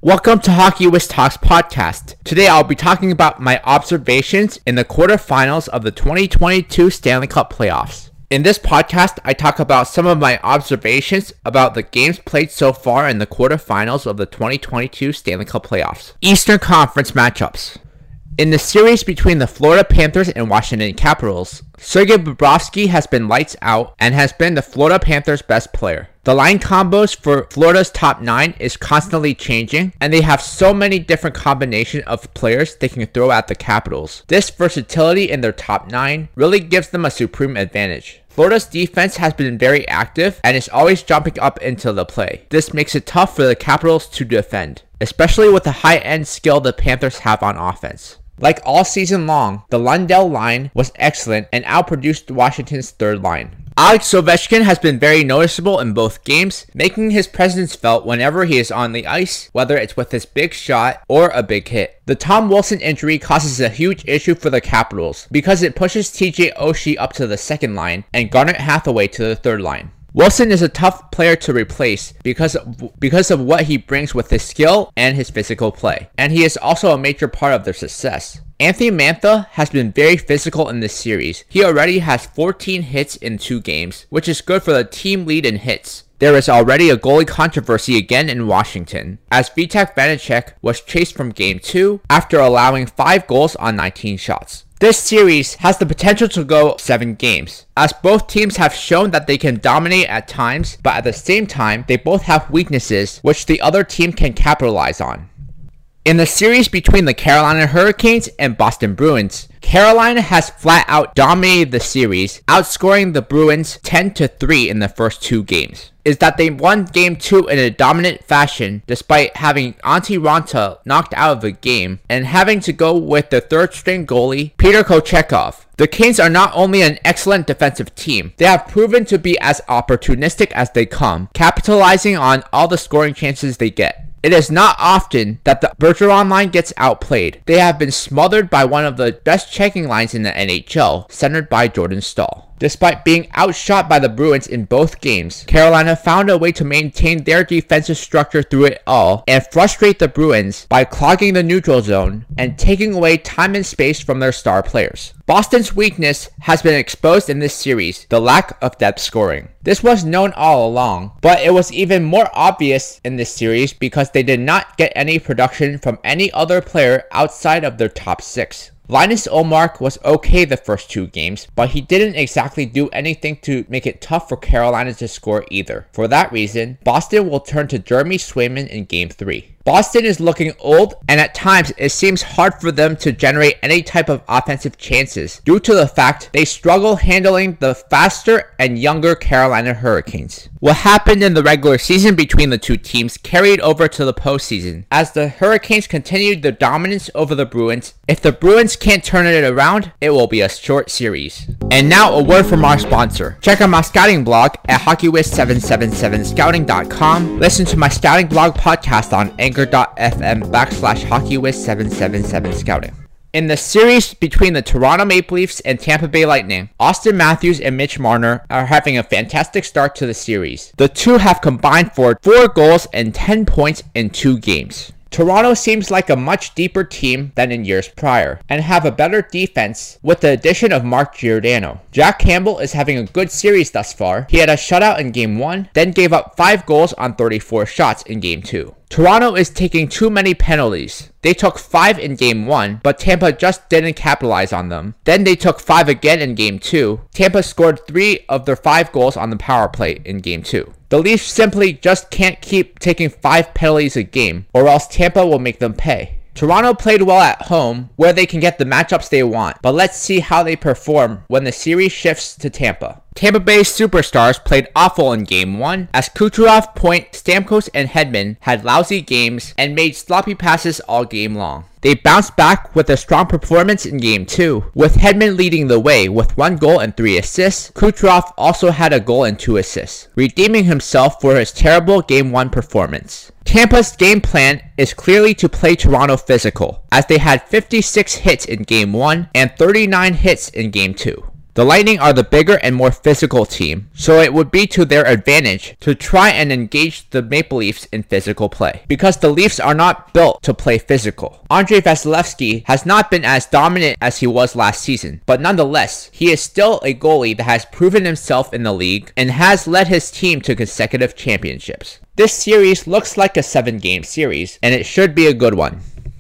Welcome to Hockey Whiz Talks podcast. Today I'll be talking about my observations in the quarterfinals of the 2022 Stanley Cup playoffs. In this podcast, I talk about some of my observations about the games played so far in the quarterfinals of the 2022 Stanley Cup playoffs. Eastern Conference matchups. In the series between the Florida Panthers and Washington Capitals, Sergei Bobrovsky has been lights out and has been the Florida Panthers' best player. The line combos for Florida's top 9 is constantly changing, and they have so many different combinations of players they can throw at the Capitals. This versatility in their top 9 really gives them a supreme advantage. Florida's defense has been very active and is always jumping up into the play. This makes it tough for the Capitals to defend, especially with the high-end skill the Panthers have on offense. Like all season long, the Lundell line was excellent and outproduced Washington's third line. Alex Ovechkin has been very noticeable in both games, making his presence felt whenever he is on the ice, whether it's with his big shot or a big hit. The Tom Wilson injury causes a huge issue for the Capitals because it pushes TJ Oshie up to the second line and Garnet Hathaway to the third line. Wilson is a tough player to replace because of what he brings with his skill and his physical play, and he is also a major part of their success. Anthony Mantha has been very physical in this series. He already has 14 hits in 2 games, which is good for the team lead in hits. There is already a goalie controversy again in Washington, as Vitek Vanacek was chased from Game 2 after allowing 5 goals on 19 shots. This series has the potential to go 7 games, as both teams have shown that they can dominate at times, but at the same time, they both have weaknesses which the other team can capitalize on. In the series between the Carolina Hurricanes and Boston Bruins, Carolina has flat out dominated the series, outscoring the Bruins 10-3 in the first 2 games. Is that they won Game 2 in a dominant fashion despite having Antti Raanta knocked out of the game and having to go with the third-string goalie, Peter Kochetkov. The Canes are not only an excellent defensive team, they have proven to be as opportunistic as they come, capitalizing on all the scoring chances they get. It is not often that the Bergeron line gets outplayed. They have been smothered by one of the best checking lines in the NHL, centered by Jordan Staal. Despite being outshot by the Bruins in both games, Carolina found a way to maintain their defensive structure through it all and frustrate the Bruins by clogging the neutral zone and taking away time and space from their star players. Boston's weakness has been exposed in this series, the lack of depth scoring. This was known all along, but it was even more obvious in this series because they did not get any production from any other player outside of their top 6. Linus Ullmark was okay the first 2 games, but he didn't exactly do anything to make it tough for Carolina to score either. For that reason, Boston will turn to Jeremy Swayman in Game 3. Boston is looking old, and at times it seems hard for them to generate any type of offensive chances due to the fact they struggle handling the faster and younger Carolina Hurricanes. What happened in the regular season between the 2 teams carried over to the postseason, as the Hurricanes continued their dominance over the Bruins. If the Bruins can't turn it around, it will be a short series. And now a word from our sponsor. Check out my scouting blog at HockeyWiz777scouting.com. Listen to my scouting blog podcast on anchor.fm/HockeyWiz777scouting. In the series between the Toronto Maple Leafs and Tampa Bay Lightning, Austin Matthews and Mitch Marner are having a fantastic start to the series. The two have combined for 4 goals and 10 points in 2 games. Toronto seems like a much deeper team than in years prior, and have a better defense with the addition of Mark Giordano. Jack Campbell is having a good series thus far. He had a shutout in Game 1, then gave up 5 goals on 34 shots in Game 2. Toronto is taking too many penalties. They took 5 in Game 1, but Tampa just didn't capitalize on them. Then they took 5 again in Game 2. Tampa scored 3 of their 5 goals on the power play in Game 2. The Leafs simply just can't keep taking 5 penalties a game, or else Tampa will make them pay. Toronto played well at home, where they can get the matchups they want, but let's see how they perform when the series shifts to Tampa. Tampa Bay's superstars played awful in Game 1, as Kucherov, Point, Stamkos, and Hedman had lousy games and made sloppy passes all game long. They bounced back with a strong performance in Game 2, with Hedman leading the way with 1 goal and 3 assists. Kucherov also had a goal and 2 assists, redeeming himself for his terrible Game 1 performance. Tampa's game plan is clearly to play Toronto physical, as they had 56 hits in Game 1 and 39 hits in Game 2. The Lightning are the bigger and more physical team, so it would be to their advantage to try and engage the Maple Leafs in physical play, because the Leafs are not built to play physical. Andrei Vasilevskiy has not been as dominant as he was last season, but nonetheless, he is still a goalie that has proven himself in the league and has led his team to consecutive championships. This series looks like a 7-game series, and it should be a good one.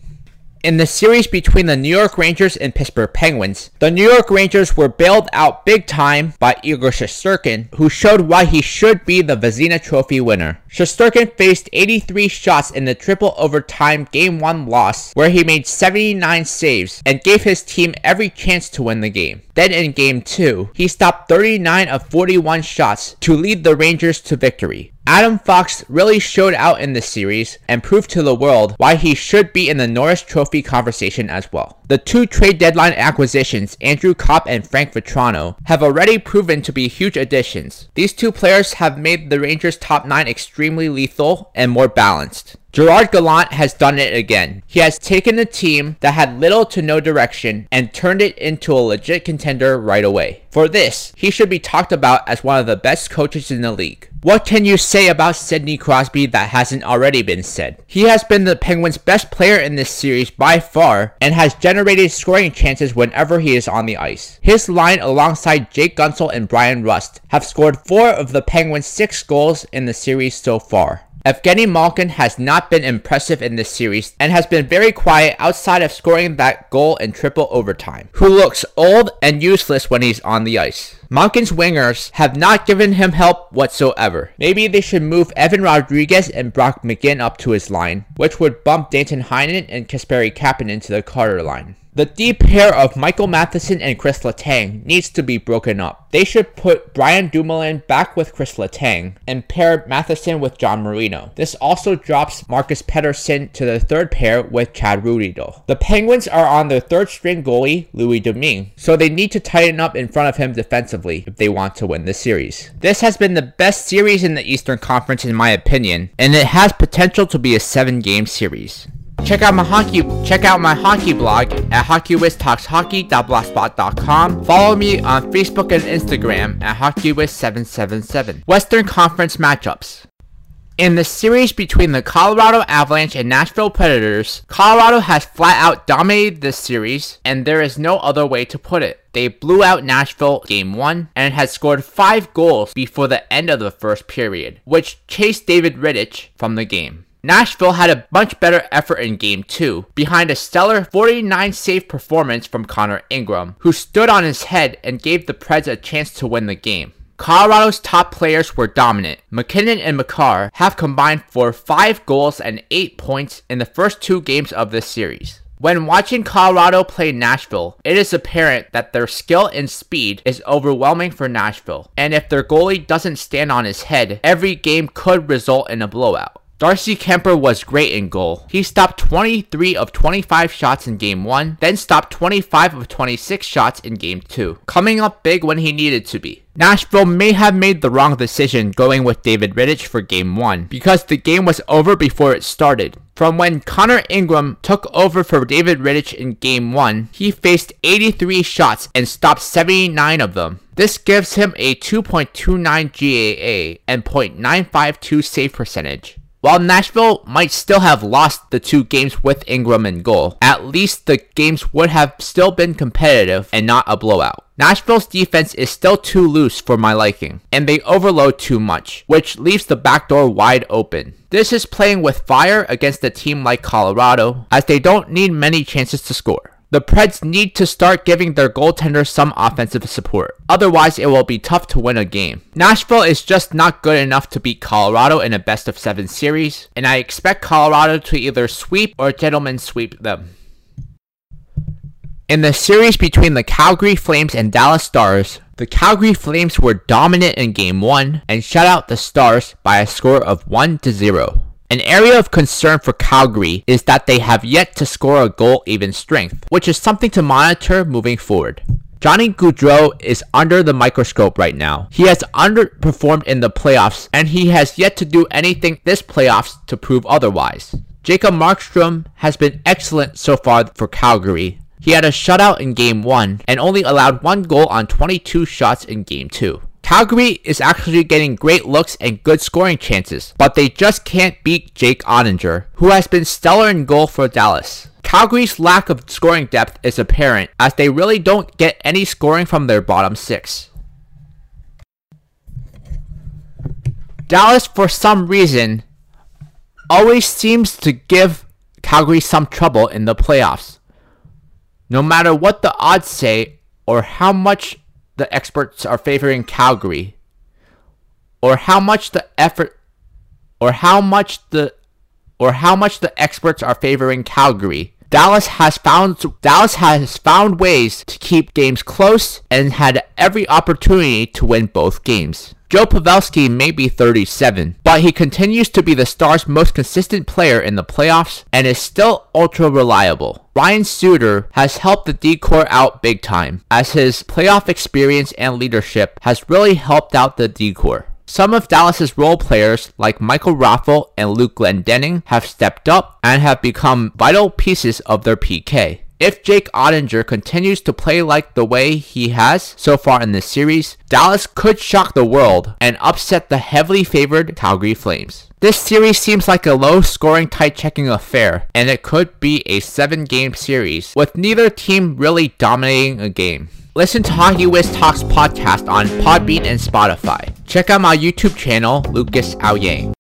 In the series between the New York Rangers and Pittsburgh Penguins, the New York Rangers were bailed out big time by Igor Shesterkin, who showed why he should be the Vezina Trophy winner. Shesterkin faced 83 shots in the triple overtime Game 1 loss, where he made 79 saves and gave his team every chance to win the game. Then in Game 2, he stopped 39 of 41 shots to lead the Rangers to victory. Adam Fox really showed out in this series and proved to the world why he should be in the Norris Trophy conversation as well. The two trade deadline acquisitions, Andrew Copp and Frank Vatrano, have already proven to be huge additions. These two players have made the Rangers' top 9 extremely lethal and more balanced. Gerard Gallant has done it again. He has taken a team that had little to no direction and turned it into a legit contender right away. For this, he should be talked about as one of the best coaches in the league. What can you say about Sidney Crosby that hasn't already been said? He has been the Penguins' best player in this series by far and has generated scoring chances whenever he is on the ice. His line alongside Jake Guentzel and Brian Rust have scored 4 of the Penguins' 6 goals in the series so far. Evgeny Malkin has not been impressive in this series and has been very quiet outside of scoring that goal in triple overtime, who looks old and useless when he's on the ice. Malkin's wingers have not given him help whatsoever. Maybe they should move Evan Rodriguez and Brock McGinn up to his line, which would bump Danton Heinen and Kasperi Kapanen to the Carter line. The deep pair of Michael Matheson and Chris Letang needs to be broken up. They should put Brian Dumoulin back with Chris Letang and pair Matheson with John Marino. This also drops Marcus Pettersson to the third pair with Chad Ruhwedel. The Penguins are on their third string goalie, Louis Domingue, so they need to tighten up in front of him defensively if they want to win the series. This has been the best series in the Eastern Conference in my opinion, and it has potential to be a 7-game series. Check out my hockey blog at hockeywiztalkshockey.blogspot.com. Follow me on Facebook and Instagram at hockeywiz777. Western Conference matchups. In the series between the Colorado Avalanche and Nashville Predators, Colorado has flat out dominated this series, and there is no other way to put it. They blew out Nashville Game 1 and had scored 5 goals before the end of the first period, which chased David Rittich from the game. Nashville had a much better effort in Game 2, behind a stellar 49 save performance from Connor Ingram, who stood on his head and gave the Preds a chance to win the game. Colorado's top players were dominant. McKinnon and Makar have combined for 5 goals and 8 points in the first 2 games of this series. When watching Colorado play Nashville, it is apparent that their skill and speed is overwhelming for Nashville, and if their goalie doesn't stand on his head, every game could result in a blowout. Darcy Kemper was great in goal. He stopped 23 of 25 shots in Game 1, then stopped 25 of 26 shots in Game 2, coming up big when he needed to be. Nashville may have made the wrong decision going with David Rittich for Game 1, because the game was over before it started. From when Connor Ingram took over for David Rittich in Game 1, he faced 83 shots and stopped 79 of them. This gives him a 2.29 GAA and .952 save percentage. While Nashville might still have lost the 2 games with Ingram in goal, at least the games would have still been competitive and not a blowout. Nashville's defense is still too loose for my liking, and they overload too much, which leaves the backdoor wide open. This is playing with fire against a team like Colorado, as they don't need many chances to score. The Preds need to start giving their goaltender some offensive support. Otherwise, it will be tough to win a game. Nashville is just not good enough to beat Colorado in a best-of-7 series, and I expect Colorado to either sweep or gentlemen sweep them. In the series between the Calgary Flames and Dallas Stars, the Calgary Flames were dominant in Game 1 and shut out the Stars by a score of 1-0. An area of concern for Calgary is that they have yet to score a goal-even strength, which is something to monitor moving forward. Johnny Gaudreau is under the microscope right now. He has underperformed in the playoffs, and he has yet to do anything this playoffs to prove otherwise. Jacob Markstrom has been excellent so far for Calgary. He had a shutout in Game 1 and only allowed 1 goal on 22 shots in Game 2. Calgary is actually getting great looks and good scoring chances, but they just can't beat Jake Oettinger, who has been stellar in goal for Dallas. Calgary's lack of scoring depth is apparent, as they really don't get any scoring from their bottom 6. Dallas, for some reason, always seems to give Calgary some trouble in the playoffs. No matter what the odds say, or how much the experts are favoring Calgary, or how much the experts are favoring Calgary, Dallas has found ways to keep games close and had every opportunity to win both games. Joe Pavelski may be 37, but he continues to be the Stars' most consistent player in the playoffs and is still ultra reliable. Ryan Suter has helped the D-Corps out big time, as his playoff experience and leadership has really helped out the D-Corps. Some of Dallas's role players, like Michael Raffl and Luke Glendening, have stepped up and have become vital pieces of their PK. If Jake Oettinger continues to play like the way he has so far in this series, Dallas could shock the world and upset the heavily favored Calgary Flames. This series seems like a low-scoring, tight-checking affair, and it could be a 7-game series, with neither team really dominating a game. Listen to Hockey Wiz Talks podcast on Podbean and Spotify. Check out my YouTube channel, Lucas Aoyang.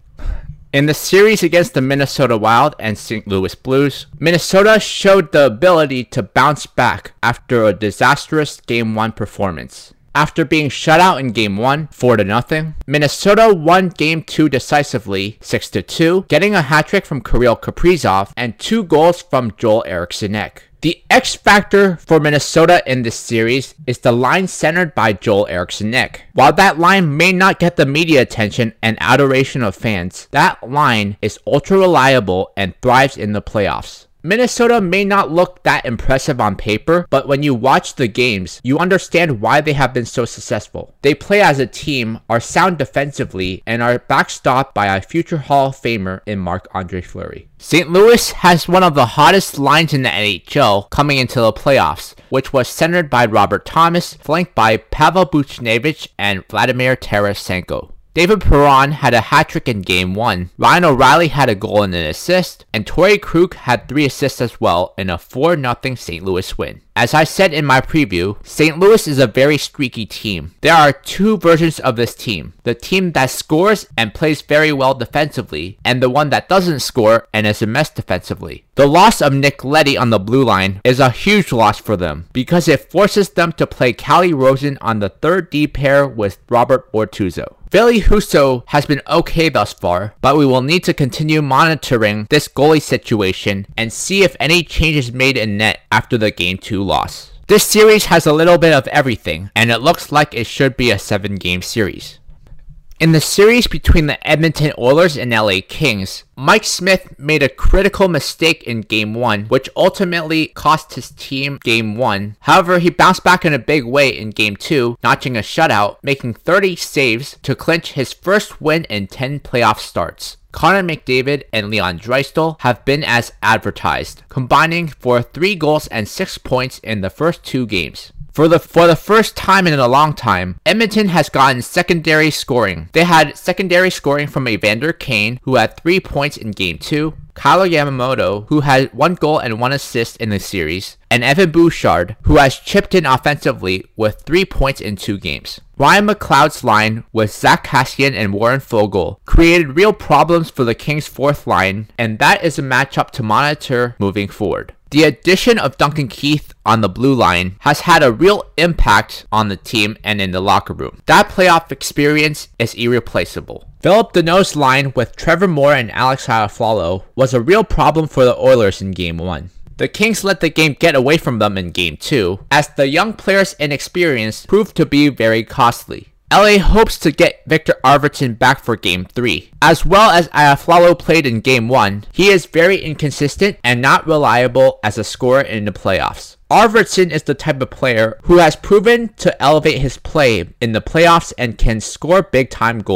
In the series against the Minnesota Wild and St. Louis Blues, Minnesota showed the ability to bounce back after a disastrous Game 1 performance. After being shut out in Game 1, 4-0, Minnesota won Game 2 decisively, 6-2, getting a hat-trick from Kirill Kaprizov and 2 goals from Joel Eriksson Ek. The X factor for Minnesota in this series is the line centered by Joel Eriksson Ek. While that line may not get the media attention and adoration of fans, that line is ultra reliable and thrives in the playoffs. Minnesota may not look that impressive on paper, but when you watch the games, you understand why they have been so successful. They play as a team, are sound defensively, and are backstopped by a future Hall of Famer in Marc-Andre Fleury. St. Louis has one of the hottest lines in the NHL coming into the playoffs, which was centered by Robert Thomas, flanked by Pavel Buchnevich and Vladimir Tarasenko. David Perron had a hat-trick in Game 1, Ryan O'Reilly had a goal and an assist, and Torrey Krug had 3 assists as well in a 4-0 St. Louis win. As I said in my preview, St. Louis is a very streaky team. There are 2 versions of this team: the team that scores and plays very well defensively, and the one that doesn't score and is a mess defensively. The loss of Nick Leddy on the blue line is a huge loss for them, because it forces them to play Calle Rosen on the 3rd D pair with Robert Bortuzzo. Ville Husso has been okay thus far, but we will need to continue monitoring this goalie situation and see if any changes made in net after the Game 2 loss. This series has a little bit of everything, and it looks like it should be a 7-game series. In the series between the Edmonton Oilers and LA Kings, Mike Smith made a critical mistake in Game 1, which ultimately cost his team Game 1. However, he bounced back in a big way in Game 2, notching a shutout, making 30 saves to clinch his first win in 10 playoff starts. Connor McDavid and Leon Draisaitl have been as advertised, combining for 3 goals and 6 points in the first 2 games. For the first time in a long time, Edmonton has gotten secondary scoring. They had secondary scoring from Evander Kane, who had 3 points in Game 2, Kyle Yamamoto, who had 1 goal and 1 assist in the series, and Evan Bouchard, who has chipped in offensively with 3 points in 2 games. Ryan McLeod's line with Zach Kassian and Warren Foegele created real problems for the Kings' 4th line, and that is a matchup to monitor moving forward. The addition of Duncan Keith on the blue line has had a real impact on the team and in the locker room. That playoff experience is irreplaceable. Philip Deneau's line with Trevor Moore and Alex Iafallo was a real problem for the Oilers in Game 1. The Kings let the game get away from them in Game 2, as the young players' inexperience proved to be very costly. LA hopes to get Victor Arvidsson back for Game 3. As well as Iafallo played in Game 1, he is very inconsistent and not reliable as a scorer in the playoffs. Arvidsson is the type of player who has proven to elevate his play in the playoffs and can score big-time goals.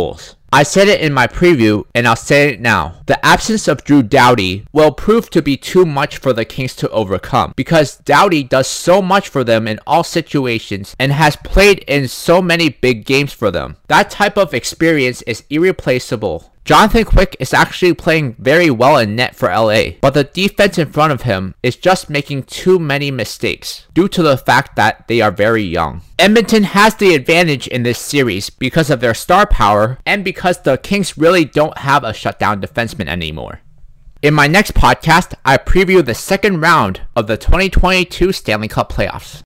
I said it in my preview, and I'll say it now. The absence of Drew Doughty will prove to be too much for the Kings to overcome, because Doughty does so much for them in all situations and has played in so many big games for them. That type of experience is irreplaceable. Jonathan Quick is actually playing very well in net for LA, but the defense in front of him is just making too many mistakes due to the fact that they are very young. Edmonton has the advantage in this series because of their star power and because the Kings really don't have a shutdown defenseman anymore. In my next podcast, I preview the second round of the 2022 Stanley Cup playoffs.